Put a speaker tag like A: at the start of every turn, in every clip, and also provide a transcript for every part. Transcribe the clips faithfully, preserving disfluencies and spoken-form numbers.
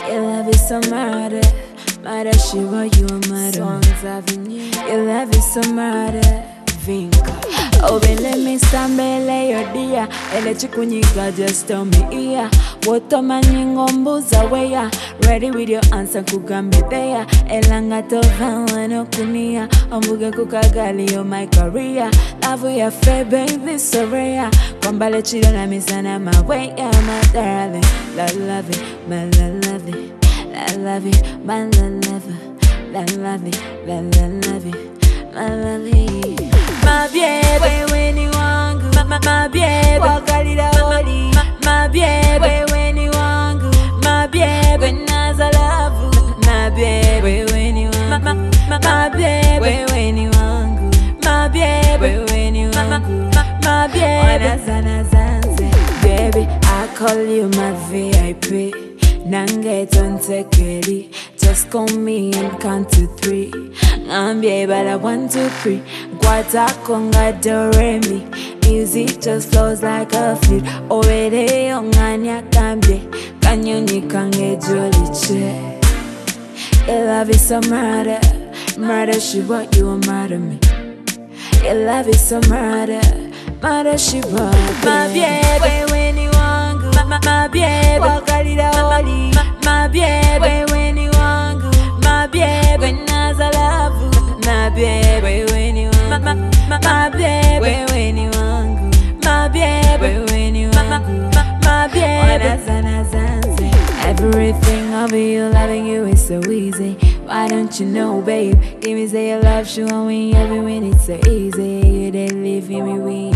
A: Your love is so murder, murder Shiva, you a murder. Songs Avenue. Your love is so murder, Vinka. Oh, baby, let me stambele your dear. Ele chikunyika, just tell me iya. Woto manyingombuza weya. Ready with your answer kugambe there. Elanga tova no kunia. Ombuge kukagali yo my career. Love ya fe baby so rare. Kwambale chilo na misana my way, yeah, my darling. La love it, my la love it. La love it, my la love it. La love it, la la love it. My love it. My baby, when you want go. My, my baby, wakalida holi. My baby, when you want go. My baby, naza love. My baby, when you want go. My, my baby, when you want go. My baby, when you want go. My baby, naza naza. Baby, I call you my V I P. Nange tontekeri. Just call me and count to three. Ngambie bala one two three. Guata conga do re mi. Music just flows like a flute. Owede yonganya kambie. Kanyoni kange joliche. Your love is so murder. Murder she what you a murder me. Your love is so murder. Murder she what. My baby when you want go. My, my baby wakalida holi. My baby when you want go. My baby naza love. My baby when you want go. My, my baby when you want go. My baby when you want go. My baby naza naza. Everything of you, loving you is so easy. Why don't you know, babe? Give me say your love, show me every minute it's so easy. You didn't leave me with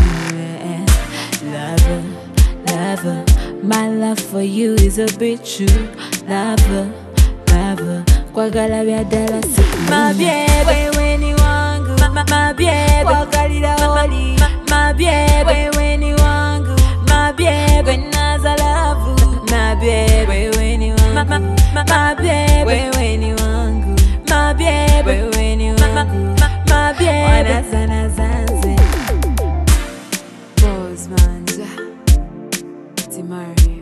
A: lover, lover. My love for you is a bit true. Lover, lover. Kwagala vya dala siku. My baby when you want go. My, my baby wakalida holi. My baby when you want go. My baby naza love. My baby when you want go. My, my baby when you want go. My baby when you want go. My baby naza naza. Pose manja Timari.